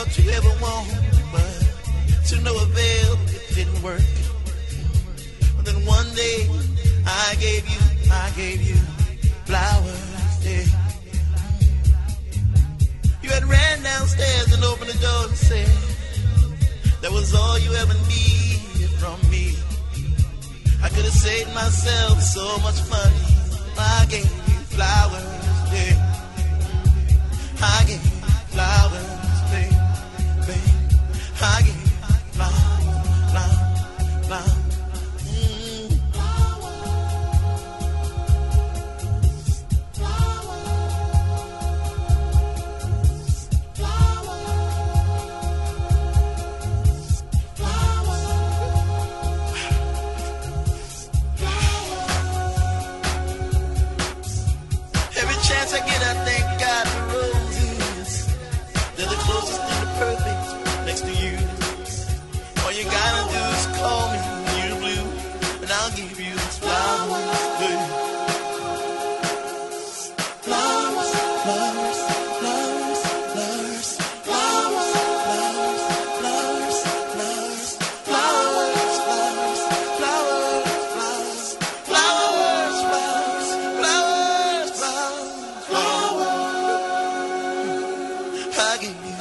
thought you ever want, but to no avail, it didn't work. But then one day, I gave you flowers, yeah. You had ran downstairs and opened the door and said, that was all you ever needed from me. I could have saved myself so much money. I gave you flowers, yeah. I gave you flowers, babe. I gave you flowers, flowers. I get, I thank God for roses. They're the closest thing to perfect next to you. All you gotta do is call me when you're blue, and I'll give you these flowers, baby. Flowers, flowers, flowers, flowers, flowers, flowers, flowers, flowers, flowers, flowers, flowers, flowers, flowers, flowers, flowers, flowers. I gave you